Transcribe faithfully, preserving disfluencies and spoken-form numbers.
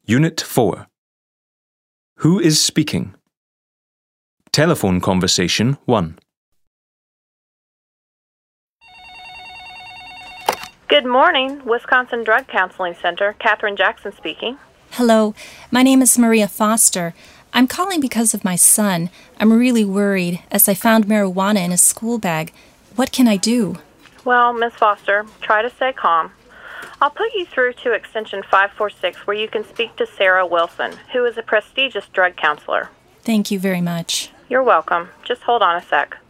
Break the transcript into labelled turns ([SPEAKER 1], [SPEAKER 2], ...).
[SPEAKER 1] Unit four. Who is speaking? Telephone conversation one.
[SPEAKER 2] Good morning, Wisconsin Drug Counseling Center. Katherine Jackson speaking.
[SPEAKER 3] Hello, my name is Maria Foster. I'm calling because of my son. I'm really worried as I found marijuana in his school bag. What can I do?
[SPEAKER 2] Well, Miss Foster, try to stay calm. I'll put you through to extension five four six where you can speak to Sarah Wilson, who is a prestigious drug counselor.
[SPEAKER 3] Thank you very much.
[SPEAKER 2] You're welcome. Just hold on a sec.